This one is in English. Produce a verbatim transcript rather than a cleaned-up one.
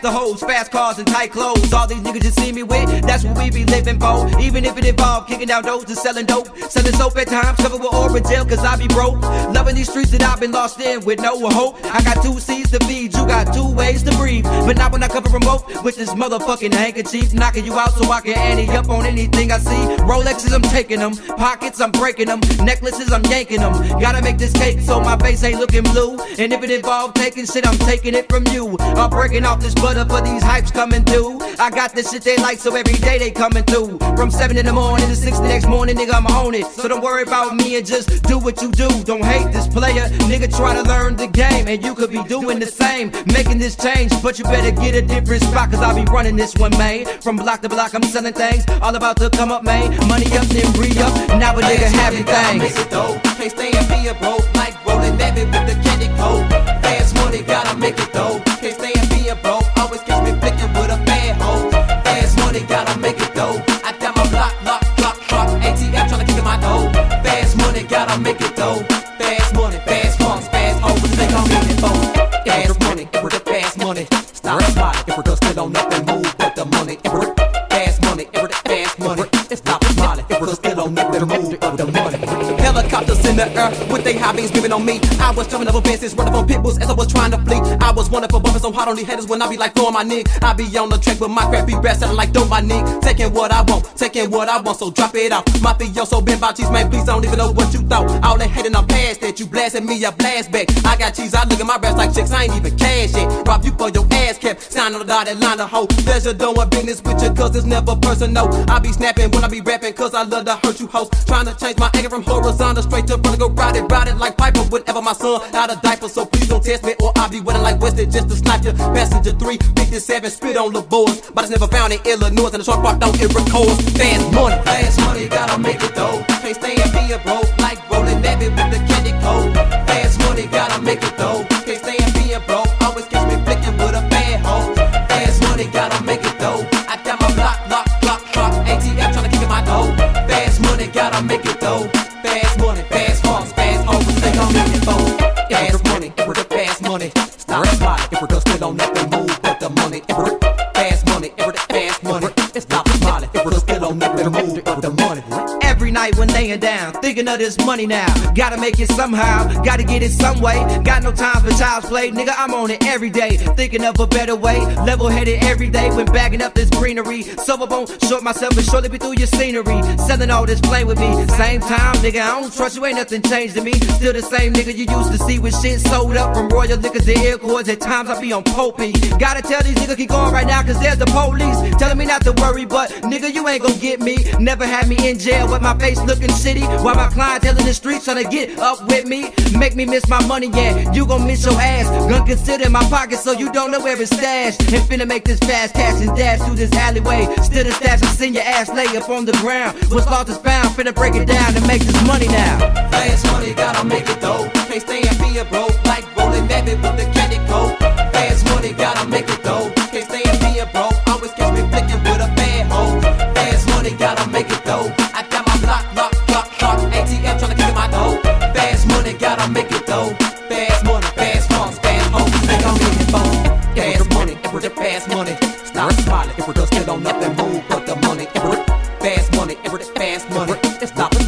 the hoes, fast cars and tight clothes. All these niggas just see me with, that's what we be living for. Even if it involve kicking down doors and selling dope, selling soap at times, covered with Orajel, cause I be broke. Loving these streets that I've been lost in with no hope. I got two seeds to feed, you got two ways to breathe. But not when I cover remote with this motherfucking handkerchief, knocking you out so I can ante up on anything I see. Rolexes, I'm taking them. Pockets, I'm breaking them. Necklaces, I'm yanking them. Gotta make this cake so my face ain't looking blue. And if it involves taking shit, I'm taking it from you. I'm breaking off this butter for these hypes coming through. I got this shit they like, so every day they coming through. From seven in the morning to six the next morning, nigga, I'm on it. So don't worry about me and just do what you do. Don't hate this player, nigga, try to learn the game. And you could be doing the same, making this change. But you better get a different spot, cause I'll be running this one, man. From block to block, I'm selling things, all about to come up, man. Money up, then re-up, now a nigga having things. Make it though, can't stay and be a broke, like rolling David with the candy coat. Fast money, gotta make it though, can't stay and be a broke, always catch me flicking with a bad hoe. Fast money, gotta make it though, I got my block, lock, block, block, A T M tryna kick in my dough. Fast money, gotta make it though, fast money, fast funds, fast hoes, what you think I'm in it for? Fast money, if we're the fast money, stop smiling, if we're just still on nothing, move with the money, if we're fast money, if we're the fast money, stop smiling, if we're just still on nothing, move with the money. Helicopters in the air with they high beams beaming on me. I was jumping over fences, running from pit bulls as I was trying to flee. I was wanted for bumping so hard on these haters when I be like throwing my nig. I be on the track with my crappy rap sounding like dope my nig. Taking what I want, taking what I want, so drop it out. My so been by cheese, man, please don't even know what you thought. All that hating I'm past that, you blasting me, I blast back. I got cheese, I look at my raps like chicks, I ain't even cash yet. Rob you for your ass cap, sign on the dotted line of hoe. Pleasure doing business with you cause it's never personal. I be snapping when I be rapping cause I love to hurt you hoes. Trying to change my angle from horizontal straight to front, go ride it, ride it like Piper whenever my son out of diaper. So please don't test me or I'll be winning like Weston just to snipe you. Passenger three fifty-seven, spit on the boards, but it's never found in Illinois and the short part don't it records. Fast money, fast money, gotta make it though. Can't stay and be a broke like rolling David with the candy coat. Fast money, gotta make it though. Can't stay and be a broke, always catch me flicking with a bad hoe. Fast money, gotta make it though. I got my block, lock, block, block, A T M tryna kick in my dough. Fast money, gotta make it though. Fast money, fast funds, fast hoes, what you think I'm in it for? Fast money, if we're the fast money, stop smiling, if we're just still on nothing, move with the money. If we're the fast money, if we're the fast money, stop smiling, if we're just still on nothing, move with the money. Every night when laying down, thinking of this money now. Gotta make it somehow, gotta get it some way. Got no time for child's play, nigga, I'm on it every day. Thinking of a better way, level-headed every day when bagging up this greenery. Sober won't short myself and surely be through your scenery. Selling all this play with me, same time, nigga, I don't trust you, ain't nothing changed to me. Still the same nigga you used to see with shit sold up from Royal Liquors to Air Cords. At times I be on Popey. Gotta tell these niggas keep going right now cause there's the police telling me not to worry, but nigga, you ain't gon' get me. Never had me in jail with my face looking shitty while my clientele in the streets trying to get up with me. Make me miss my money, yeah, you gon' miss your ass. Gun consider in my pocket so you don't know where it's stashed. And finna make this fast cash and dash through this alleyway. Still the stash and send your ass lay up on the ground. What's lost is found, finna break it down and make this money now. Fast money, gotta make it though. Can't stay and be a broke like rolling David with the candy coat. Fast money, gotta make it though. Can't stay and be a broke, always catch me flicking with a bad hoe. Fast money, gotta make it though. I got my block, lock, block, block, A T M tryna kick in my dough. Fast money, gotta make it though. Fast money, fast funds, fast hoes, think I'm in it for. Fast money, if we're the fast money, stop smiling, if we're just still on nothing, move but the money. If we're fast money, if we're the fast money, stop